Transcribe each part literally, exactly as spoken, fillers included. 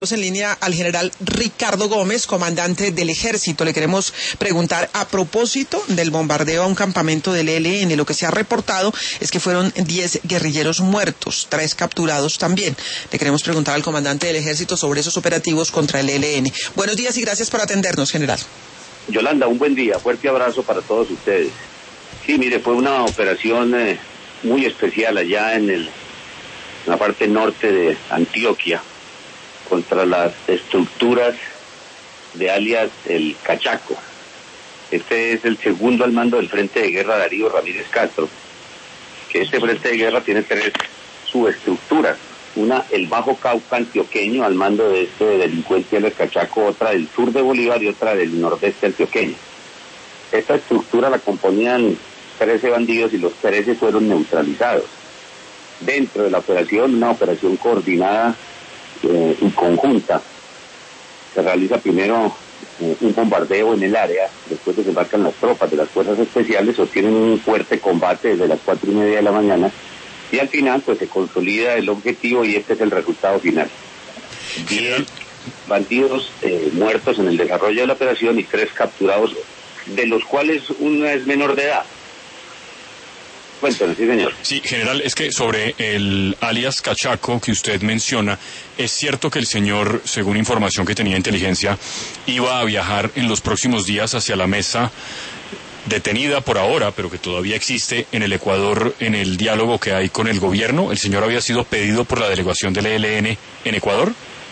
En línea al general Ricardo Gómez, comandante del Ejército. Le queremos preguntar a propósito del bombardeo a un campamento del E L N. Lo que se ha reportado es que fueron diez guerrilleros muertos, tres capturados también. Le queremos preguntar al comandante del Ejército sobre esos operativos contra el E L N. Buenos días y gracias por atendernos, general. Yolanda, un buen día, fuerte abrazo para todos ustedes. Sí, mire, fue una operación eh, muy especial allá en, el, en la parte norte de Antioquia, contra las estructuras de alias el Cachaco. Este es el segundo al mando del Frente de Guerra Darío Ramírez Castro, que este Frente de Guerra tiene tres subestructuras. Una, el Bajo Cauca antioqueño, al mando de este delincuente alias Cachaco, otra del sur de Bolívar y otra del nordeste antioqueño. Esta estructura la componían trece bandidos y los trece fueron neutralizados. Dentro de la operación, una operación coordinada Eh, y conjunta, se realiza primero eh, un bombardeo en el área, después desembarcan las tropas de las fuerzas especiales, sostienen un fuerte combate desde las cuatro y media de la mañana y al final pues se consolida el objetivo y este es el resultado final. Diez bandidos eh, muertos en el desarrollo de la operación y tres capturados, de los cuales uno es menor de edad. Cuéntame, sí, señor. Sí, general, es que sobre el alias Cachaco que usted menciona, es cierto que el señor, según información que tenía inteligencia, iba a viajar en los próximos días hacia la mesa detenida por ahora, pero que todavía existe en el Ecuador, en el diálogo que hay con el gobierno. ¿El señor había sido pedido por la delegación del E L N en Ecuador?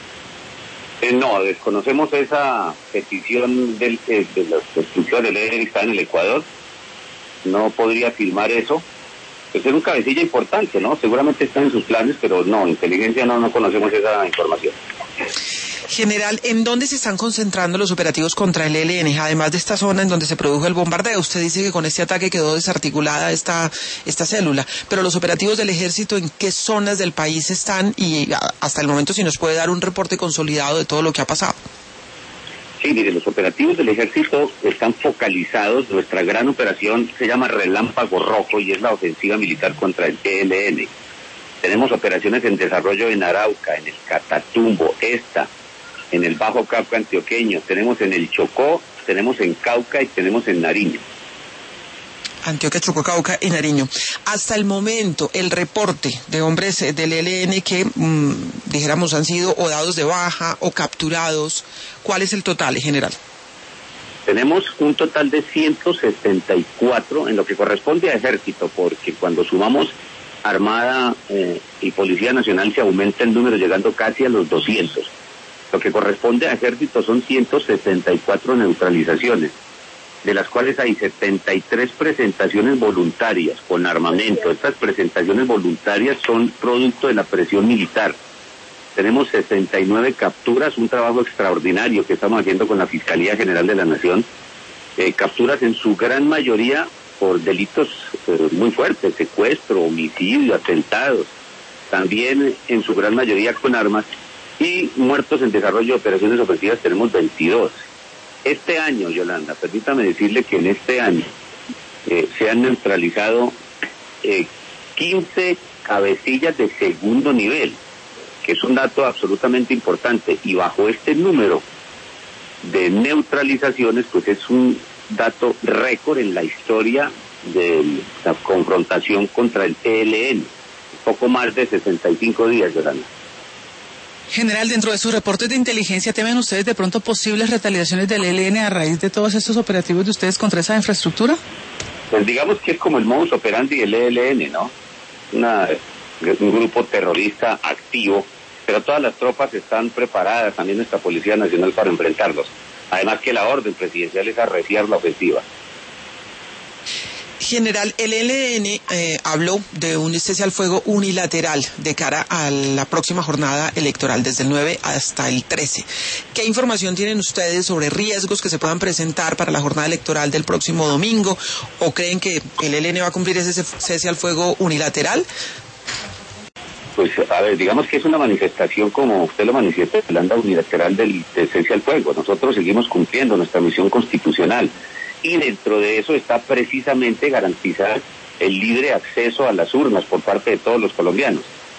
Eh, no, desconocemos esa petición del, eh, de las estructuras del E L N que está en el Ecuador. No podría afirmar eso. Pues es un cabecilla importante, ¿no? Seguramente está en sus planes, pero no, inteligencia no, no conocemos esa información. General, ¿en dónde se están concentrando los operativos contra el E L N? Además de esta zona en donde se produjo el bombardeo. Usted dice que con este ataque quedó desarticulada esta, esta célula, pero los operativos del ejército, ¿en qué zonas del país están? Y hasta el momento, si nos puede dar un reporte consolidado de todo lo que ha pasado. Sí, mire, los operativos del ejército están focalizados. Nuestra gran operación se llama Relámpago Rojo y es la ofensiva militar contra el E L N. Tenemos operaciones en desarrollo en Arauca, en el Catatumbo, esta, en el Bajo Cauca antioqueño, tenemos en el Chocó, tenemos en Cauca y tenemos en Nariño. Antioquia, Chocó, Cauca y Nariño. Hasta el momento, el reporte de hombres del E L N que, mmm, dijéramos, han sido o dados de baja o capturados, ¿cuál es el total, general? Tenemos un total de ciento setenta y cuatro en lo que corresponde a ejército, porque cuando sumamos Armada eh, y Policía Nacional se aumenta el número, llegando casi a los doscientos. Lo que corresponde a ejército son ciento setenta y cuatro neutralizaciones, de las cuales hay setenta y tres presentaciones voluntarias con armamento. Estas presentaciones voluntarias son producto de la presión militar. Tenemos sesenta y nueve capturas, un trabajo extraordinario que estamos haciendo con la Fiscalía General de la Nación. Eh, capturas en su gran mayoría por delitos eh, muy fuertes, secuestro, homicidio, atentados. También en su gran mayoría con armas. Y muertos en desarrollo de operaciones ofensivas tenemos veintidós. Este año, Yolanda, permítame decirle que en este año eh, se han neutralizado eh, quince cabecillas de segundo nivel, que es un dato absolutamente importante, y bajo este número de neutralizaciones, pues es un dato récord en la historia de la confrontación contra el E L N, poco más de sesenta y cinco días, Yolanda. General, dentro de sus reportes de inteligencia, ¿temen ustedes de pronto posibles retaliaciones del E L N a raíz de todos estos operativos de ustedes contra esa infraestructura? Pues digamos que es como el modus operandi del E L N, ¿no? Una, un grupo terrorista activo, pero todas las tropas están preparadas, también nuestra Policía Nacional, para enfrentarlos. Además que la orden presidencial es arreciar la ofensiva. General, el E L N eh, habló de un cese al fuego unilateral de cara a la próxima jornada electoral, desde el nueve hasta el trece. ¿Qué información tienen ustedes sobre riesgos que se puedan presentar para la jornada electoral del próximo domingo? ¿O creen que el E L N va a cumplir ese cese al fuego unilateral? Pues, a ver, digamos que es una manifestación, como usted lo manifiesta, de la anda unilateral del, del cese al fuego. Nosotros seguimos cumpliendo nuestra misión constitucional. Y dentro de eso está precisamente garantizar el libre acceso a las urnas por parte de todos los colombianos.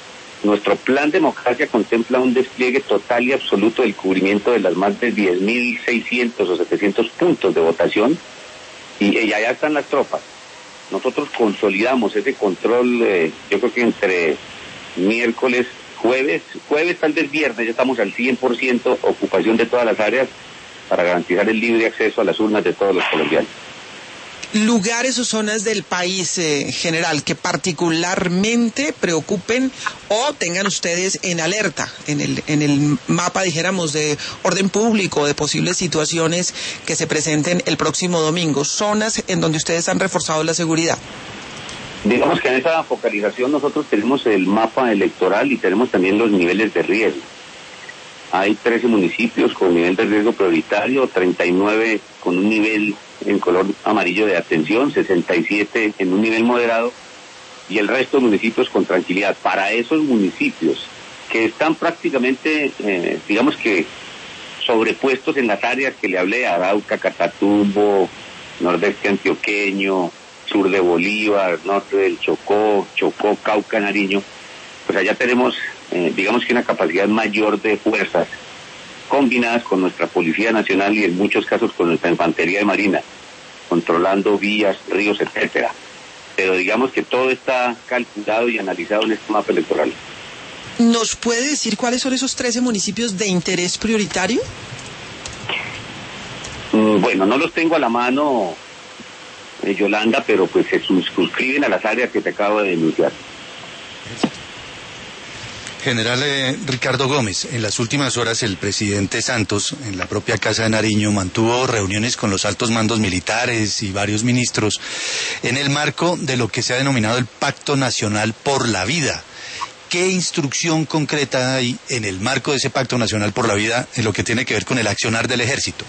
nuestro plan Democracia contempla un despliegue total y absoluto del cubrimiento de las más de diez mil seiscientos o setecientos puntos de votación, y, y allá están las tropas. Nosotros consolidamos ese control, eh, yo creo que entre miércoles, jueves, jueves tal vez viernes, ya estamos al cien por ciento ocupación de todas las áreas para garantizar el libre acceso a las urnas de todos los colombianos. Lugares o zonas del país, eh, general, que particularmente preocupen o tengan ustedes en alerta, en el, en el mapa, dijéramos, de orden público, de posibles situaciones que se presenten el próximo domingo, zonas en donde ustedes han reforzado la seguridad. Digamos que en esa focalización nosotros tenemos el mapa electoral y tenemos también los niveles de riesgo. Hay trece municipios con nivel de riesgo prioritario, treinta y nueve con un nivel en color amarillo de atención, sesenta y siete en un nivel moderado y el resto de municipios con tranquilidad. Para esos municipios que están prácticamente, eh, digamos que sobrepuestos en las áreas que le hablé, Arauca, Catatumbo, nordeste antioqueño, sur de Bolívar, norte del Chocó, Chocó, Cauca, Nariño, pues allá tenemos, eh, digamos que una capacidad mayor de fuerzas combinadas con nuestra Policía Nacional y en muchos casos con nuestra Infantería de Marina, controlando vías, ríos, etcétera. Pero digamos que todo está calculado y analizado en este mapa electoral. ¿Nos puede decir cuáles son esos trece municipios de interés prioritario? Mm, bueno, no los tengo a la mano, eh, Yolanda, pero pues se suscriben a las áreas que te acabo de denunciar. General eh, Ricardo Gómez, en las últimas horas el presidente Santos, en la propia Casa de Nariño, mantuvo reuniones con los altos mandos militares y varios ministros en el marco de lo que se ha denominado el Pacto Nacional por la Vida. ¿Qué instrucción concreta hay en el marco de ese Pacto Nacional por la Vida en lo que tiene que ver con el accionar del ejército?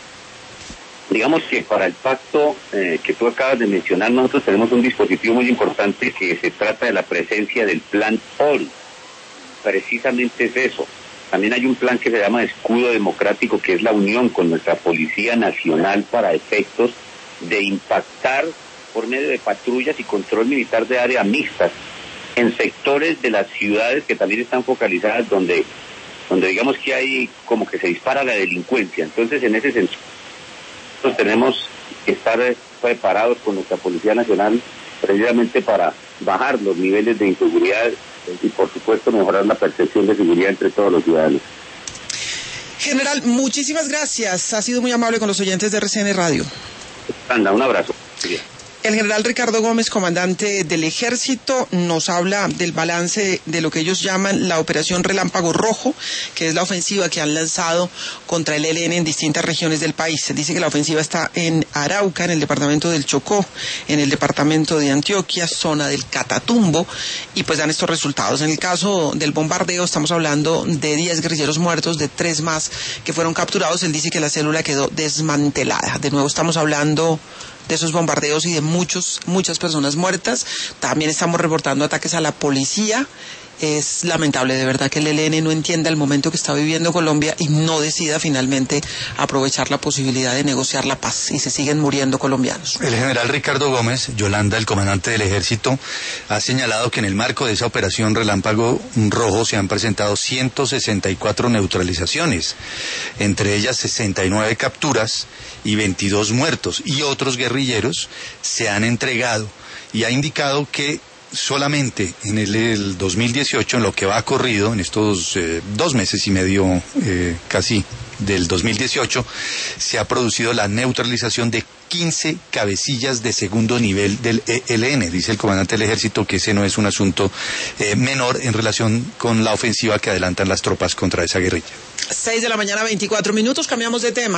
Digamos que para el pacto eh, que tú acabas de mencionar, nosotros tenemos un dispositivo muy importante que se trata de la presencia del Plan O R U. Precisamente es eso. También hay un plan que se llama Escudo Democrático, que es la unión con nuestra Policía Nacional para efectos de impactar por medio de patrullas y control militar de área mixtas en sectores de las ciudades que también están focalizadas donde, donde digamos que hay como que se dispara la delincuencia. Entonces, en ese sentido, nosotros tenemos que estar preparados con nuestra Policía Nacional precisamente para bajar los niveles de inseguridad y por supuesto mejorar la percepción de seguridad entre todos los ciudadanos. General, muchísimas gracias. Ha sido muy amable con los oyentes de R C N Radio. Anda, un abrazo. Bien. El general Ricardo Gómez, comandante del Ejército, nos habla del balance de lo que ellos llaman la Operación Relámpago Rojo, que es la ofensiva que han lanzado contra el E L N en distintas regiones del país. Se dice que la ofensiva está en Arauca, en el departamento del Chocó, en el departamento de Antioquia, zona del Catatumbo, y pues dan estos resultados. En el caso del bombardeo estamos hablando de diez guerrilleros muertos, de tres más que fueron capturados. Él dice que la célula quedó desmantelada. De nuevo estamos hablando de esos bombardeos y de muchos, muchas personas muertas. También estamos reportando ataques a la policía. Es lamentable, de verdad, que el E L N no entienda el momento que está viviendo Colombia y no decida finalmente aprovechar la posibilidad de negociar la paz, y se siguen muriendo colombianos. El general Ricardo Gómez, Yolanda, el comandante del Ejército, ha señalado que en el marco de esa operación Relámpago Rojo se han presentado ciento sesenta y cuatro neutralizaciones, entre ellas sesenta y nueve capturas y veintidós muertos, y otros guerrilleros se han entregado, y ha indicado que solamente en el, el dos mil dieciocho, en lo que va corrido, en estos eh, dos meses y medio eh, casi del dos mil dieciocho, se ha producido la neutralización de quince cabecillas de segundo nivel del E L N. Dice el comandante del Ejército que ese no es un asunto eh, menor en relación con la ofensiva que adelantan las tropas contra esa guerrilla. seis de la mañana, veinticuatro minutos, cambiamos de tema.